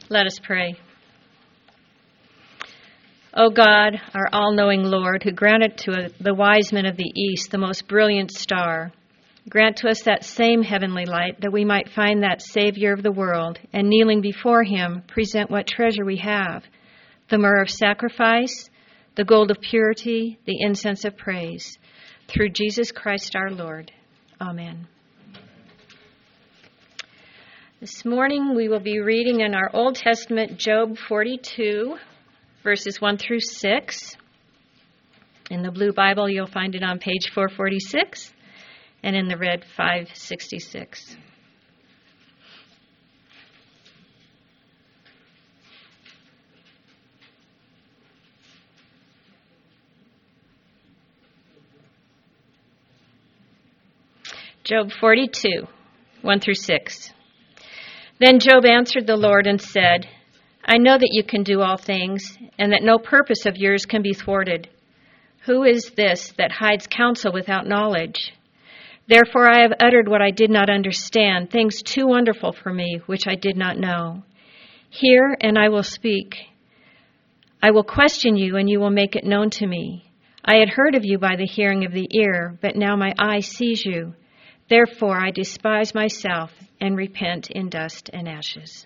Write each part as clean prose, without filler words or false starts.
Let us pray. O God, our all-knowing Lord, who granted to the wise men of the East the most brilliant star, grant to us that same heavenly light, that we might find that Savior of the world, and kneeling before him, present what treasure we have, the myrrh of sacrifice, the gold of purity, the incense of praise. Through Jesus Christ our Lord. Amen. This morning we will be reading in our Old Testament Job 42, verses 1 through 6. In the blue Bible you'll find it on page 446, and in the red 566. Job 42, 1 through 6. Then Job answered the Lord and said, I know that you can do all things, and that no purpose of yours can be thwarted. Who is this that hides counsel without knowledge? Therefore I have uttered what I did not understand, things too wonderful for me, which I did not know. Hear, and I will speak. I will question you, and you will make it known to me. I had heard of you by the hearing of the ear, but now my eye sees you. Therefore I despise myself and repent in dust and ashes.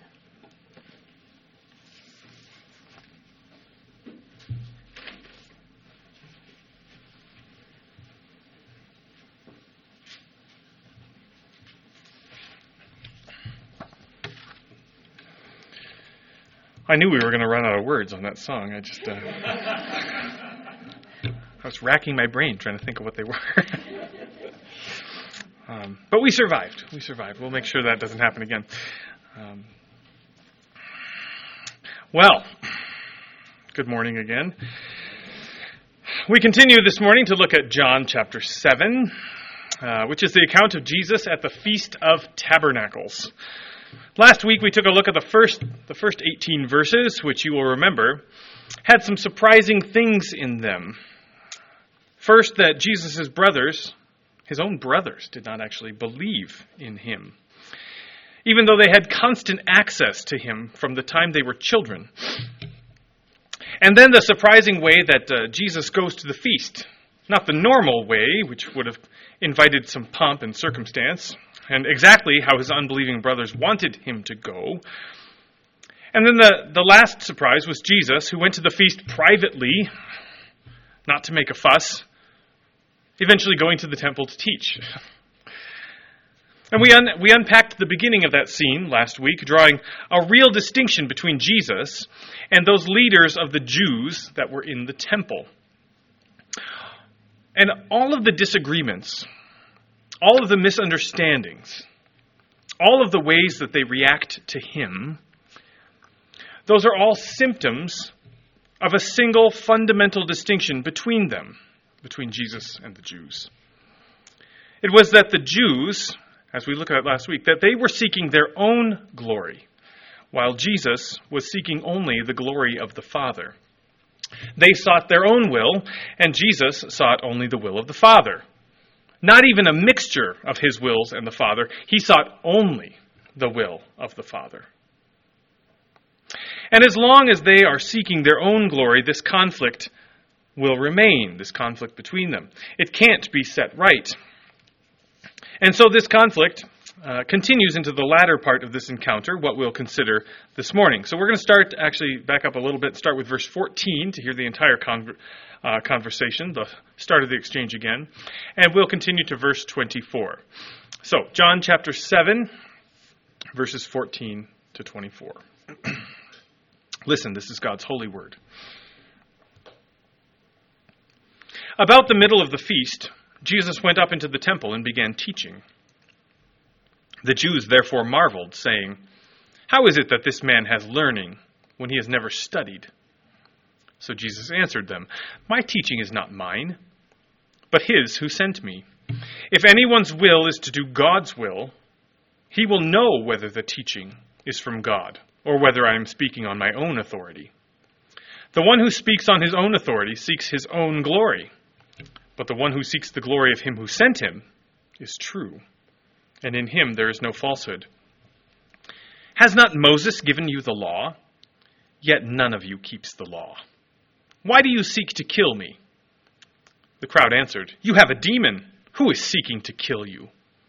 I knew we were going to run out of words on that song. I was racking my brain trying to think of what they were. But we survived. We'll make sure that doesn't happen again. Well, good morning again. We continue this morning to look at John chapter 7, which is the account of Jesus at the Feast of Tabernacles. Last week we took a look at the first 18 verses, which you will remember had some surprising things in them. First, that Jesus' brothers, his own brothers, did not actually believe in him, even though they had constant access to him from the time they were children. And then the surprising way that Jesus goes to the feast, not the normal way, which would have invited some pomp and circumstance, and exactly how his unbelieving brothers wanted him to go. And then the last surprise was Jesus, who went to the feast privately, not to make a fuss, eventually going to the temple to teach. And we unpacked the beginning of that scene last week, drawing a real distinction between Jesus and those leaders of the Jews that were in the temple. And all of the disagreements, all of the misunderstandings, all of the ways that they react to him, those are all symptoms of a single fundamental distinction between them, between Jesus and the Jews. It was that the Jews, as we looked at last week, that they were seeking their own glory, while Jesus was seeking only the glory of the Father. They sought their own will, and Jesus sought only the will of the Father. Not even a mixture of his wills and the Father. He sought only the will of the Father. And as long as they are seeking their own glory, this conflict will remain, this conflict between them. It can't be set right. And so this conflict continues into the latter part of this encounter, what we'll consider this morning. So we're going to actually back up a little bit, start with verse 14 to hear the entire conversation, the start of the exchange again, and we'll continue to verse 24. So, John chapter 7, verses 14 to 24. Listen, this is God's holy word. About the middle of the feast, Jesus went up into the temple and began teaching. The Jews therefore marveled, saying, How is it that this man has learning when he has never studied? So Jesus answered them, My teaching is not mine, but his who sent me. If anyone's will is to do God's will, he will know whether the teaching is from God, or whether I am speaking on my own authority. The one who speaks on his own authority seeks his own glory, but the one who seeks the glory of him who sent him is true, and in him there is no falsehood. Has not Moses given you the law? Yet none of you keeps the law. Why do you seek to kill me?" The crowd answered, "You have a demon. Who is seeking to kill you?"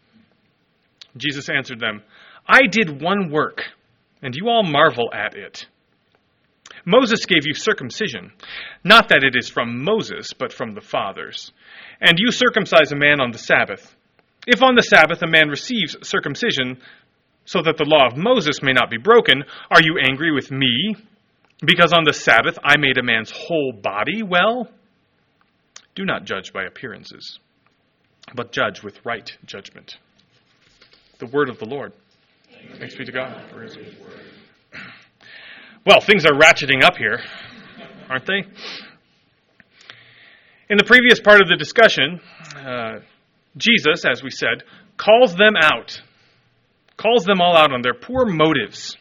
Jesus answered them, "I did one work, and you all marvel at it. Moses gave you circumcision, not that it is from Moses, but from the fathers. And you circumcise a man on the Sabbath. If on the Sabbath a man receives circumcision, so that the law of Moses may not be broken, are you angry with me, because on the Sabbath I made a man's whole body well? Do not judge by appearances, but judge with right judgment." The word of the Lord. Thanks be to God for his word. Well, things are ratcheting up here, aren't they? In the previous part of the discussion, Jesus, as we said, calls them out, calls them all out on their poor motives.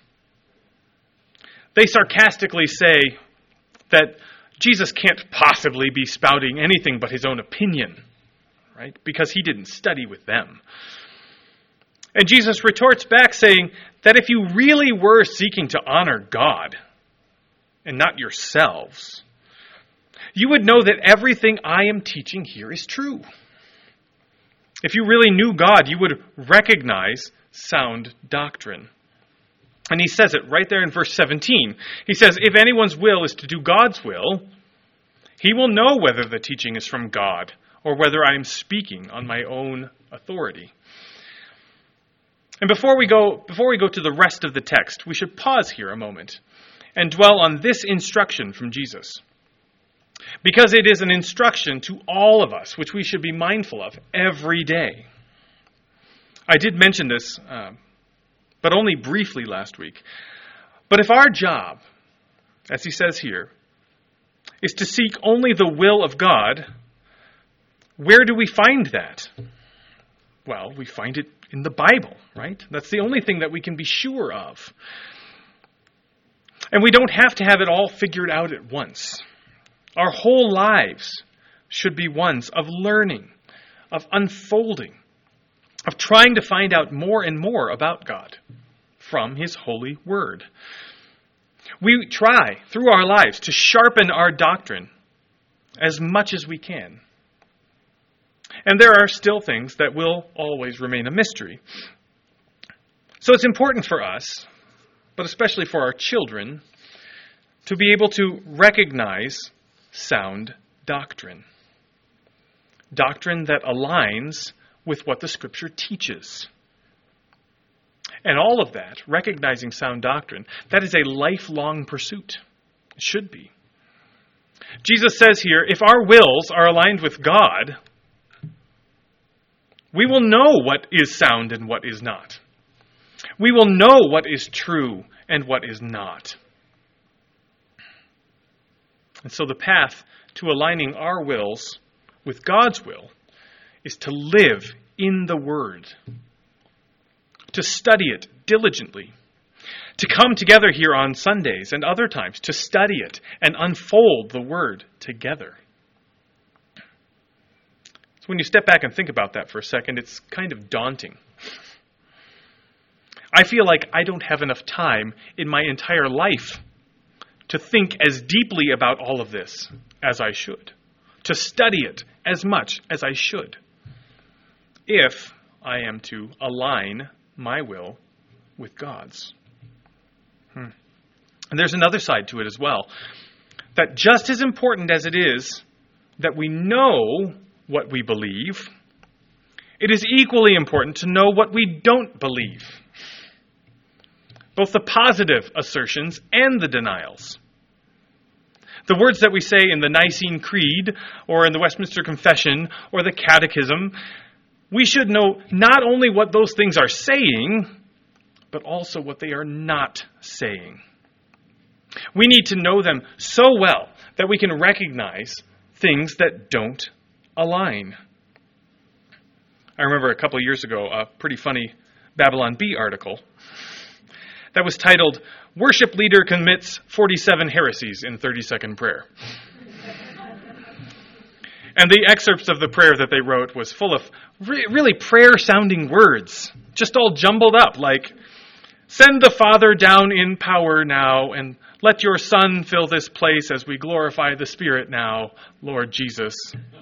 They sarcastically say that Jesus can't possibly be spouting anything but his own opinion, right? Because he didn't study with them. And Jesus retorts back saying that if you really were seeking to honor God and not yourselves, you would know that everything I am teaching here is true. If you really knew God, you would recognize sound doctrine. And he says it right there in verse 17. He says, if anyone's will is to do God's will, he will know whether the teaching is from God or whether I am speaking on my own authority. And before we go to the rest of the text, we should pause here a moment and dwell on this instruction from Jesus. Because it is an instruction to all of us, which we should be mindful of every day. I did mention this, but only briefly last week. But if our job, as he says here, is to seek only the will of God, where do we find that? Well, we find it in the Bible, right? That's the only thing that we can be sure of. And we don't have to have it all figured out at once. Our whole lives should be ones of learning, of unfolding, of trying to find out more and more about God from his holy word. We try through our lives to sharpen our doctrine as much as we can. And there are still things that will always remain a mystery. So it's important for us, but especially for our children, to be able to recognize sound doctrine. Doctrine that aligns with what the Scripture teaches. And all of that, recognizing sound doctrine, that is a lifelong pursuit. It should be. Jesus says here, if our wills are aligned with God, we will know what is sound and what is not. We will know what is true and what is not. And so the path to aligning our wills with God's will is to live in the Word, to study it diligently, to come together here on Sundays and other times to study it and unfold the Word together. So when you step back and think about that for a second, it's kind of daunting. I feel like I don't have enough time in my entire life to think as deeply about all of this as I should, to study it as much as I should, if I am to align my will with God's. And there's another side to it as well, that just as important as it is that we know what we believe, it is equally important to know what we don't believe. Both the positive assertions and the denials. The words that we say in the Nicene Creed or in the Westminster Confession or the Catechism, we should know not only what those things are saying, but also what they are not saying. We need to know them so well that we can recognize things that don't align. I remember a couple years ago a pretty funny Babylon Bee article that was titled, "Worship Leader Commits 47 Heresies in 30-Second Prayer." And the excerpts of the prayer that they wrote was full of really prayer-sounding words, just all jumbled up, like Send the Father down in power now, and let your Son fill this place as we glorify the Spirit now, Lord Jesus.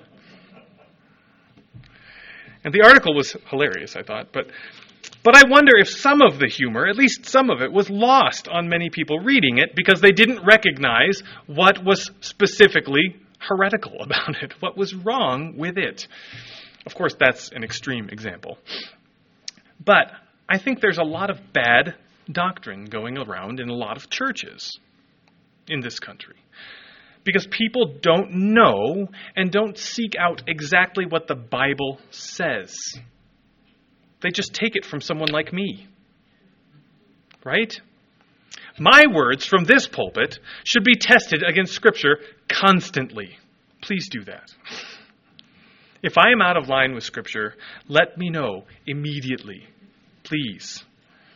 And the article was hilarious, I thought, but I wonder if some of the humor, at least some of it, was lost on many people reading it because they didn't recognize what was specifically heretical about it, what was wrong with it. Of course, that's an extreme example. But I think there's a lot of bad doctrine going around in a lot of churches in this country because people don't know and don't seek out exactly what the Bible says. They just take it from someone like me. Right? My words from this pulpit should be tested against Scripture constantly. Please do that. If I am out of line with Scripture, let me know immediately. Please.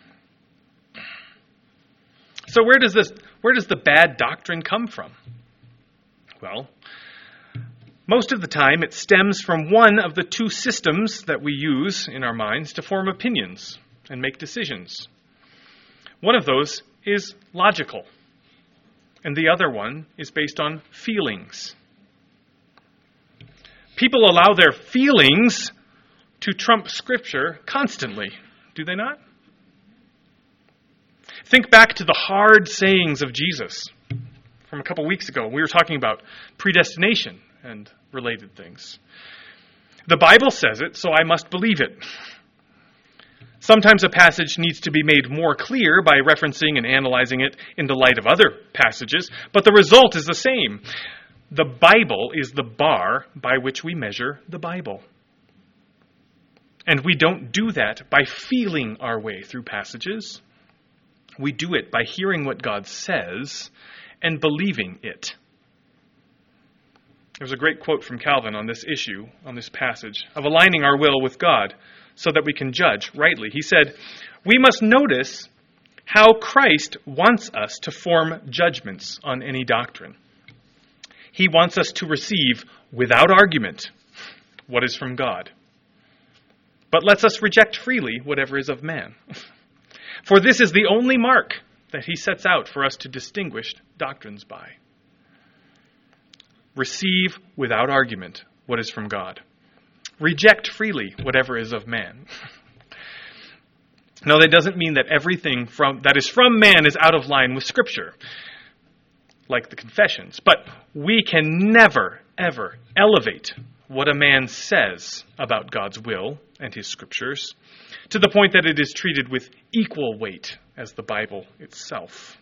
So where does the bad doctrine come from? Well, most of the time it stems from one of the two systems that we use in our minds to form opinions and make decisions. One of those is logical, and the other one is based on feelings. People allow their feelings to trump Scripture constantly, do they not? Think back to the hard sayings of Jesus from a couple weeks ago. We were talking about predestination and related things. The Bible says it, so I must believe it. Sometimes a passage needs to be made more clear by referencing and analyzing it in the light of other passages, but the result is the same. The Bible is the bar by which we measure the Bible. And we don't do that by feeling our way through passages. We do it by hearing what God says and believing it. There's a great quote from Calvin on this issue, on this passage, of aligning our will with God so that we can judge rightly. He said, "We must notice how Christ wants us to form judgments on any doctrine. He wants us to receive, without argument, what is from God, but lets us reject freely whatever is of man. For this is the only mark that he sets out for us to distinguish doctrines by. Receive without argument what is from God. Reject freely whatever is of man." Now, that doesn't mean that everything that is from man is out of line with Scripture, like the confessions. But we can never, ever elevate what a man says about God's will and his Scriptures to the point that it is treated with equal weight as the Bible itself.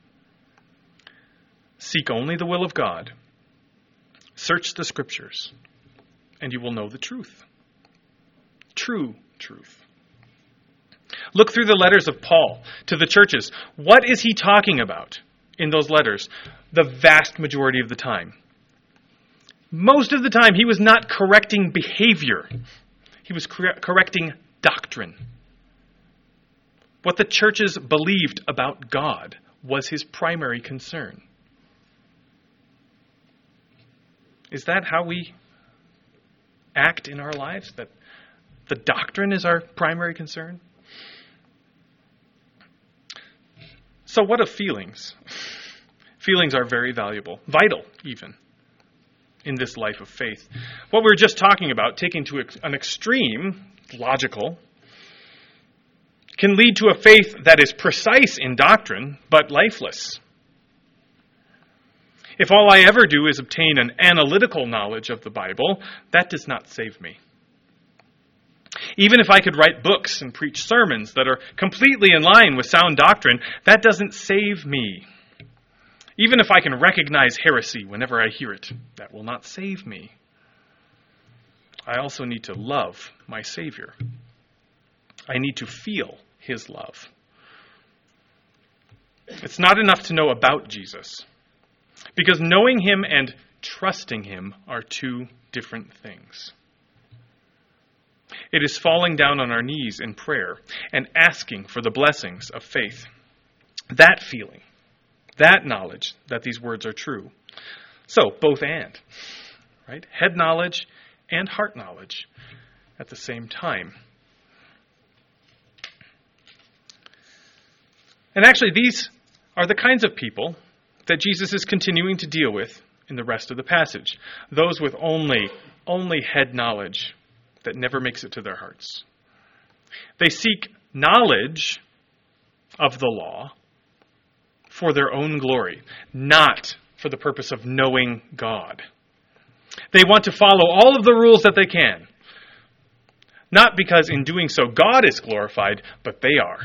Seek only the will of God. Search the Scriptures, and you will know the truth. True truth. Look through the letters of Paul to the churches. What is he talking about in those letters the vast majority of the time? Most of the time, he was not correcting behavior. He was correcting doctrine. What the churches believed about God was his primary concern. Is that how we act in our lives? That the doctrine is our primary concern? So what of feelings? Feelings are very valuable, vital even, in this life of faith. What we were just talking about, taken to an extreme, logical, can lead to a faith that is precise in doctrine, but lifeless. If all I ever do is obtain an analytical knowledge of the Bible, that does not save me. Even if I could write books and preach sermons that are completely in line with sound doctrine, that doesn't save me. Even if I can recognize heresy whenever I hear it, that will not save me. I also need to love my Savior. I need to feel his love. It's not enough to know about Jesus, because knowing him and trusting him are two different things. It is falling down on our knees in prayer and asking for the blessings of faith. That feeling, that knowledge that these words are true. So, both and, right? Head knowledge and heart knowledge at the same time. And actually, these are the kinds of people that Jesus is continuing to deal with in the rest of the passage. Those with only head knowledge that never makes it to their hearts. They seek knowledge of the law for their own glory, not for the purpose of knowing God. They want to follow all of the rules that they can, not because in doing so God is glorified, but they are.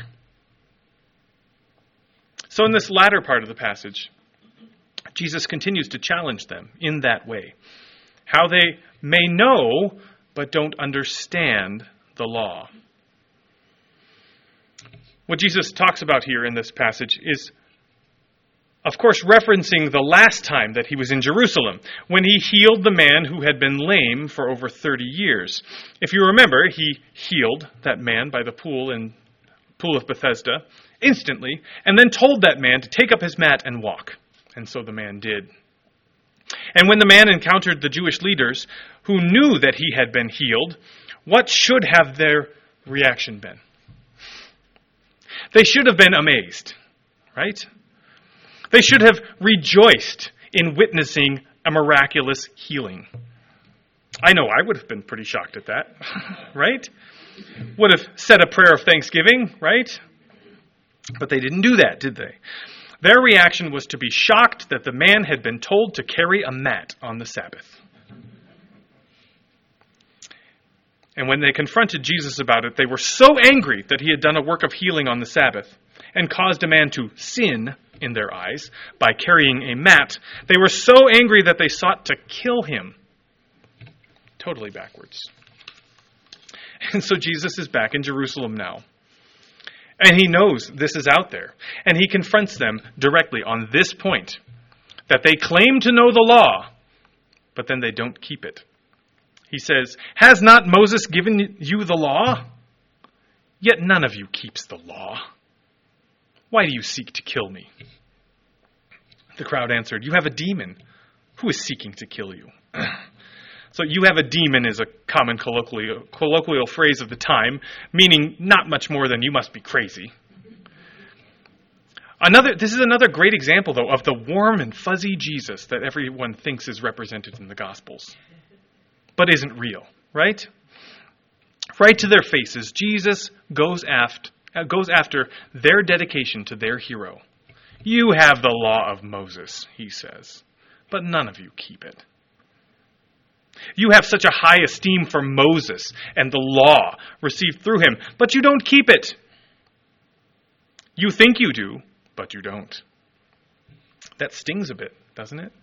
So in this latter part of the passage, Jesus continues to challenge them in that way. How they may know, but don't understand the law. What Jesus talks about here in this passage is, of course, referencing the last time that he was in Jerusalem, when he healed the man who had been lame for over 30 years. If you remember, he healed that man by the pool of Bethesda instantly, and then told that man to take up his mat and walk. And so the man did. And when the man encountered the Jewish leaders who knew that he had been healed, what should have their reaction been? They should have been amazed, right? They should have rejoiced in witnessing a miraculous healing. I know I would have been pretty shocked at that, right? Would have said a prayer of thanksgiving, right? But they didn't do that, did they? Their reaction was to be shocked that the man had been told to carry a mat on the Sabbath. And when they confronted Jesus about it, they were so angry that he had done a work of healing on the Sabbath and caused a man to sin in their eyes by carrying a mat. They were so angry that they sought to kill him. Totally backwards. And so Jesus is back in Jerusalem now. And he knows this is out there. And he confronts them directly on this point, that they claim to know the law, but then they don't keep it. He says, "Has not Moses given you the law? Yet none of you keeps the law. Why do you seek to kill me?" The crowd answered, "You have a demon. Who is seeking to kill you?" So "you have a demon" is a common colloquial phrase of the time, meaning not much more than "you must be crazy." This is another great example, though, of the warm and fuzzy Jesus that everyone thinks is represented in the Gospels, but isn't real, right? Right to their faces, Jesus goes after their dedication to their hero. "You have the law of Moses," he says, "but none of you keep it. You have such a high esteem for Moses and the law received through him, but you don't keep it. You think you do, but you don't." That stings a bit, doesn't it?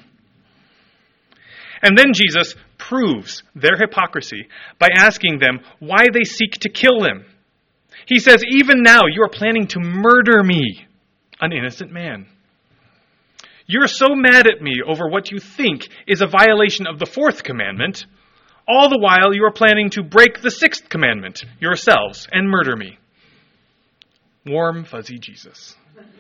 And then Jesus proves their hypocrisy by asking them why they seek to kill him. He says, "Even now you are planning to murder me, an innocent man. You're so mad at me over what you think is a violation of the 4th commandment. All the while you are planning to break the 6th commandment yourselves and murder me." Warm, fuzzy Jesus.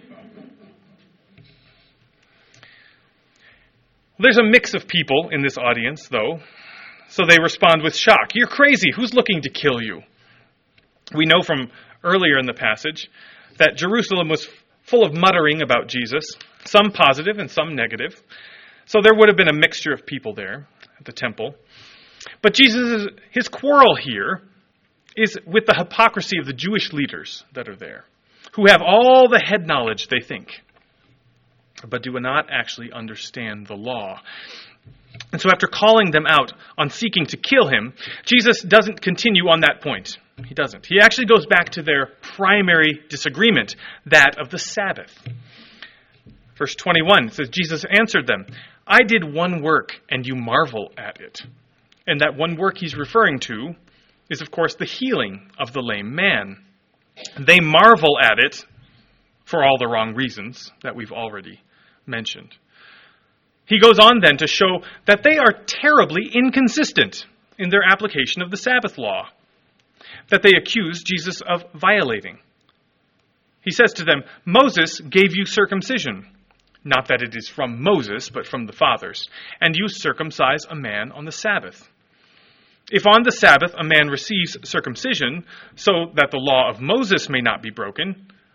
There's a mix of people in this audience, though, so they respond with shock. "You're crazy. Who's looking to kill you?" We know from earlier in the passage that Jerusalem was full of muttering about Jesus, some positive and some negative. So there would have been a mixture of people there at the temple. But his quarrel here is with the hypocrisy of the Jewish leaders that are there, who have all the head knowledge they think, but do not actually understand the law. And so after calling them out on seeking to kill him, Jesus doesn't continue on that point. He doesn't. He actually goes back to their primary disagreement, that of the Sabbath. Verse 21 says, Jesus answered them, "I did one work, and you marvel at it." And that one work he's referring to is, of course, the healing of the lame man. They marvel at it for all the wrong reasons that we've already mentioned. He goes on then to show that they are terribly inconsistent in their application of the Sabbath law, that they accuse Jesus of violating. He says to them, "Moses gave you circumcision, not that it is from Moses, but from the fathers, and you circumcise a man on the Sabbath. If on the Sabbath a man receives circumcision, so that the law of Moses may not be broken,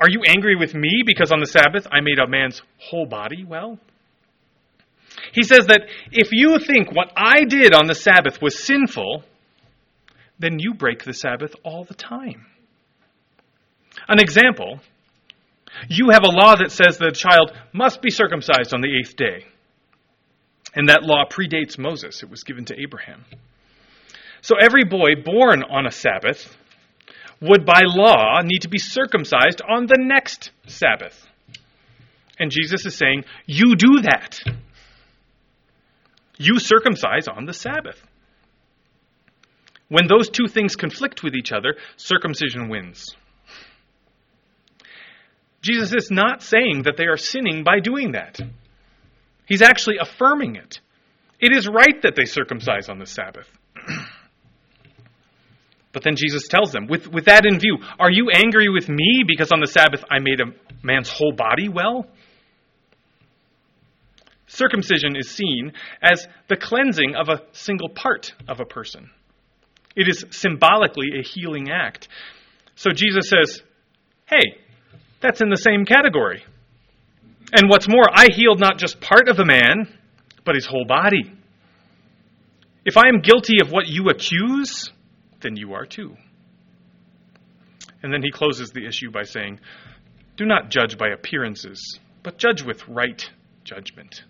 Are you angry with me because on the Sabbath I made a man's whole body well? He says that if you think what I did on the Sabbath was sinful, then you break the Sabbath all the time. An example, you have a law that says that a child must be circumcised on the 8th day. And that law predates Moses. It was given to Abraham. So every boy born on a Sabbath would by law need to be circumcised on the next Sabbath. And Jesus is saying, you do that. You circumcise on the Sabbath. When those two things conflict with each other, circumcision wins. Jesus is not saying that they are sinning by doing that. He's actually affirming it. It is right that they circumcise on the Sabbath. But then Jesus tells them, with that in view, are you angry with me because on the Sabbath I made a man's whole body well? Circumcision is seen as the cleansing of a single part of a person. It is symbolically a healing act. So Jesus says, hey, that's in the same category. And what's more, I healed not just part of a man, but his whole body. If I am guilty of what you accuse, then you are too. And then he closes the issue by saying, do not judge by appearances, but judge with right judgment.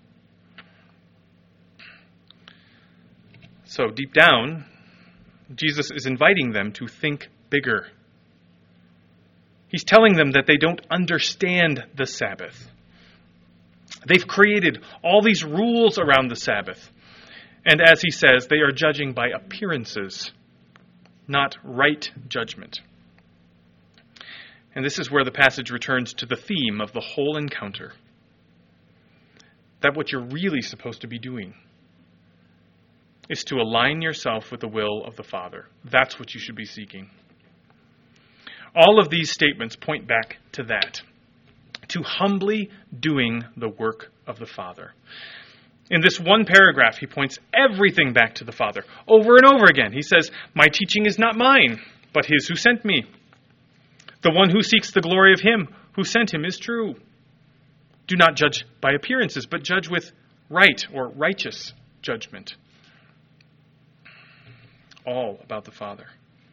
So deep down, Jesus is inviting them to think bigger. He's telling them that they don't understand the Sabbath. They've created all these rules around the Sabbath. And as he says, they are judging by appearances, not right judgment. And this is where the passage returns to the theme of the whole encounter. That what you're really supposed to be doing is to align yourself with the will of the Father. That's what you should be seeking. All of these statements point back to that, to humbly doing the work of the Father. In this one paragraph, he points everything back to the Father. Over and over again, he says, my teaching is not mine, but his who sent me. The one who seeks the glory of him who sent him is true. Do not judge by appearances, but judge with right or righteous judgment. All about the Father.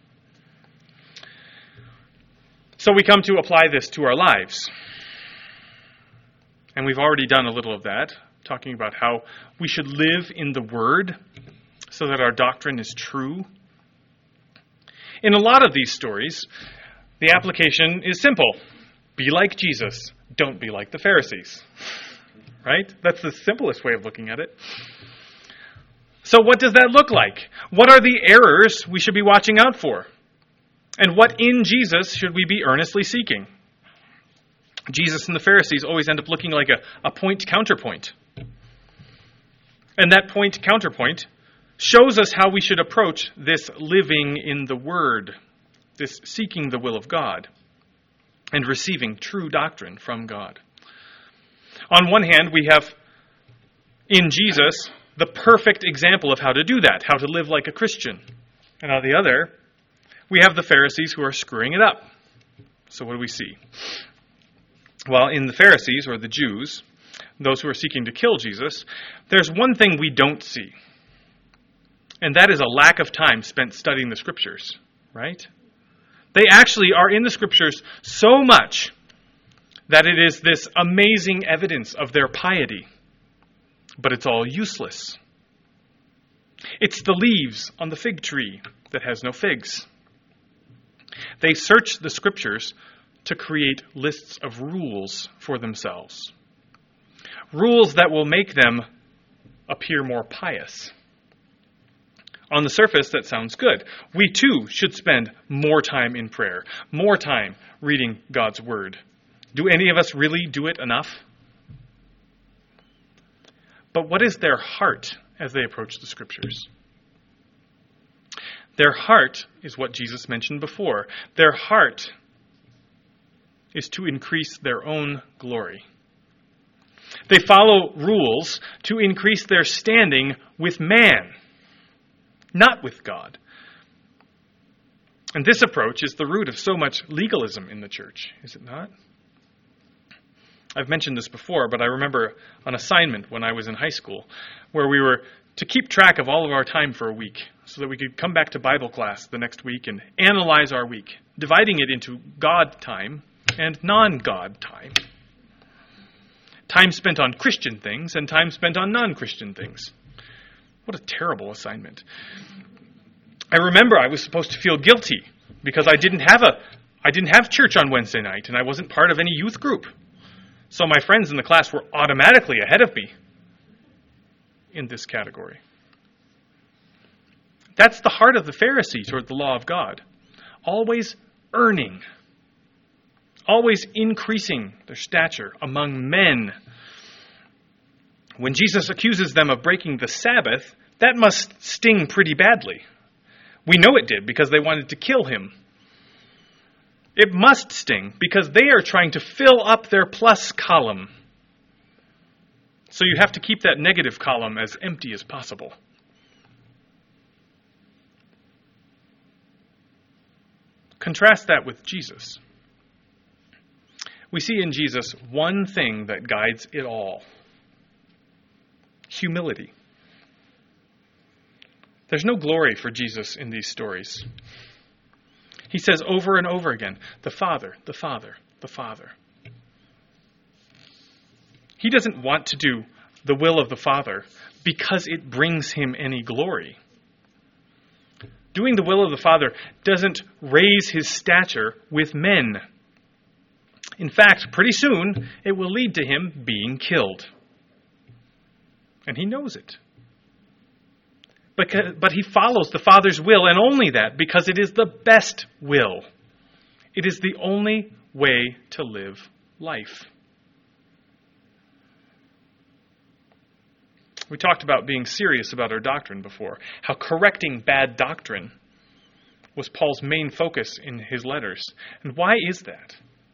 So we come to apply this to our lives. And we've already done a little of that, talking about how we should live in the Word so that our doctrine is true. In a lot of these stories, the application is simple. Be like Jesus. Don't be like the Pharisees. Right? That's the simplest way of looking at it. So what does that look like? What are the errors we should be watching out for? And what in Jesus should we be earnestly seeking? Jesus and the Pharisees always end up looking like a point-counterpoint. And that point-counterpoint shows us how we should approach this living in the Word, this seeking the will of God, and receiving true doctrine from God. On one hand, we have in Jesus the perfect example of how to do that, how to live like a Christian. And on the other, we have the Pharisees who are screwing it up. So what do we see? Well, in the Pharisees, or the Jews, those who are seeking to kill Jesus, there's one thing we don't see. And that is a lack of time spent studying the Scriptures, right? They actually are in the Scriptures so much that it is this amazing evidence of their piety. But it's all useless. It's the leaves on the fig tree that has no figs. They search the Scriptures to create lists of rules for themselves. Rules that will make them appear more pious. On the surface, that sounds good. We too should spend more time in prayer, more time reading God's Word. Do any of us really do it enough? But what is their heart as they approach the Scriptures? Their heart is what Jesus mentioned before. Their heart is to increase their own glory. They follow rules to increase their standing with man, not with God. And this approach is the root of so much legalism in the church, is it not? I've mentioned this before, but I remember an assignment when I was in high school where we were to keep track of all of our time for a week so that we could come back to Bible class the next week and analyze our week, dividing it into God time and non-God time. Time spent on Christian things and time spent on non-Christian things. What a terrible assignment. I remember I was supposed to feel guilty because I didn't have church on Wednesday night and I wasn't part of any youth group. So my friends in the class were automatically ahead of me in this category. That's the heart of the Pharisee toward the law of God. Always earning. Always increasing their stature among men. When Jesus accuses them of breaking the Sabbath, that must sting pretty badly. We know it did because they wanted to kill him. It must sting because they are trying to fill up their plus column. So you have to keep that negative column as empty as possible. Contrast that with Jesus. We see in Jesus one thing that guides it all. Humility. There's no glory for Jesus in these stories. He says over and over again, the Father, the Father, the Father. He doesn't want to do the will of the Father because it brings him any glory. Doing the will of the Father doesn't raise his stature with men. In fact, pretty soon, it will lead to him being killed. And he knows it. But he follows the Father's will, and only that, because it is the best will. It is the only way to live life. We talked about being serious about our doctrine before, how correcting bad doctrine was Paul's main focus in his letters. And why is that?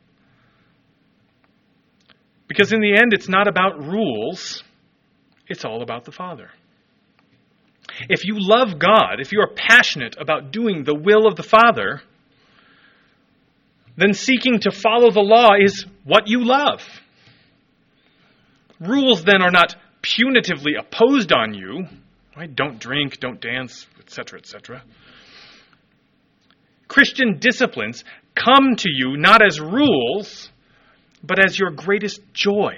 Because in the end, it's not about rules, it's all about the Father. If you love God, if you are passionate about doing the will of the Father, then seeking to follow the law is what you love. Rules then are not punitively opposed on you. Right? Don't drink, don't dance, etc., etc. Christian disciplines come to you not as rules, but as your greatest joy.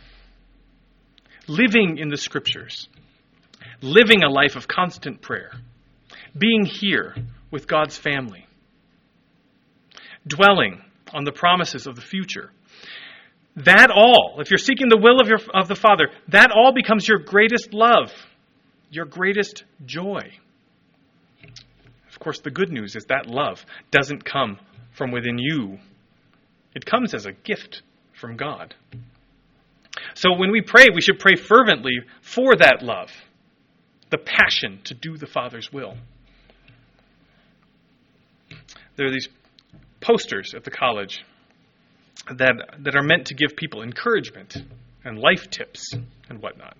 Living in the Scriptures. Living a life of constant prayer. Being here with God's family. Dwelling on the promises of the future. That all, if you're seeking the will of the Father, that all becomes your greatest love, your greatest joy. Of course, the good news is that love doesn't come from within you. It comes as a gift from God. So when we pray, we should pray fervently for that love, the passion to do the Father's will. There are these posters at the college that are meant to give people encouragement and life tips and whatnot.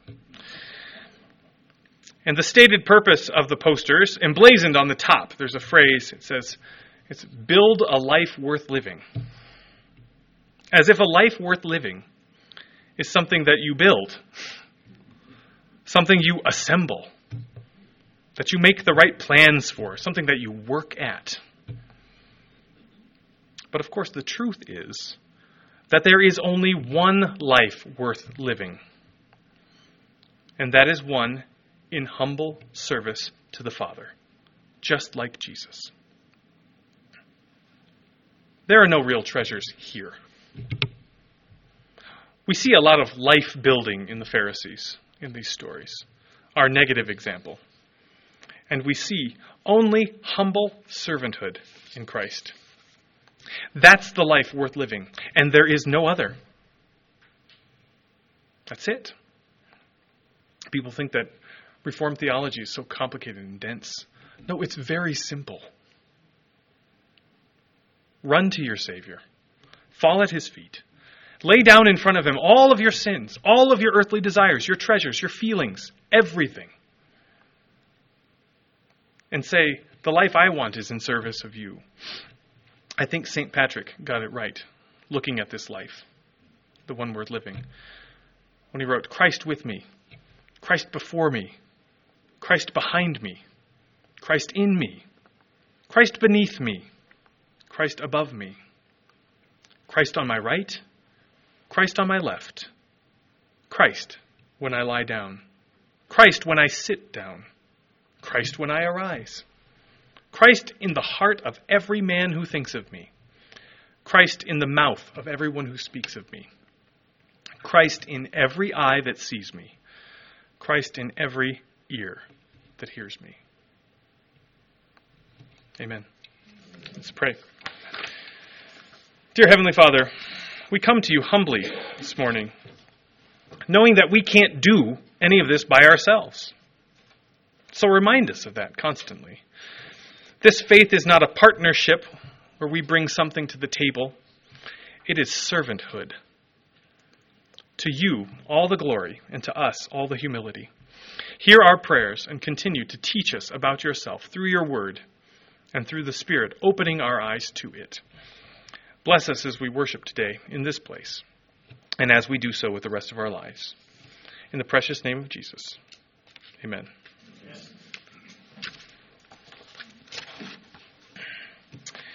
And the stated purpose of the posters, emblazoned on the top, there's a phrase, it says, it's build a life worth living. As if a life worth living is something that you build, something you assemble, that you make the right plans for, something that you work at. But of course, the truth is that there is only one life worth living, and that is one in humble service to the Father, just like Jesus. There are no real treasures here. We see a lot of life building in the Pharisees in these stories, our negative example. And we see only humble servanthood in Christ. That's the life worth living, and there is no other. That's it. People think that Reformed theology is so complicated and dense. No, it's very simple. Run to your Savior. Fall at His feet. Lay down in front of Him all of your sins, all of your earthly desires, your treasures, your feelings, everything. And say, The life I want is in service of you. I think St. Patrick got it right, looking at this life, the one worth living, when he wrote, Christ with me, Christ before me, Christ behind me, Christ in me, Christ beneath me, Christ above me, Christ on my right, Christ on my left, Christ when I lie down, Christ when I sit down, Christ when I arise, Christ in the heart of every man who thinks of me, Christ in the mouth of everyone who speaks of me, Christ in every eye that sees me, Christ in every ear that hears me. Amen. Let's pray. Dear Heavenly Father, we come to you humbly this morning, knowing that we can't do any of this by ourselves. So remind us of that constantly. This faith is not a partnership where we bring something to the table. It is servanthood. To you, all the glory, and to us, all the humility. Hear our prayers and continue to teach us about yourself through your word and through the Spirit, opening our eyes to it. Bless us as we worship today in this place, and as we do so with the rest of our lives. In the precious name of Jesus, amen.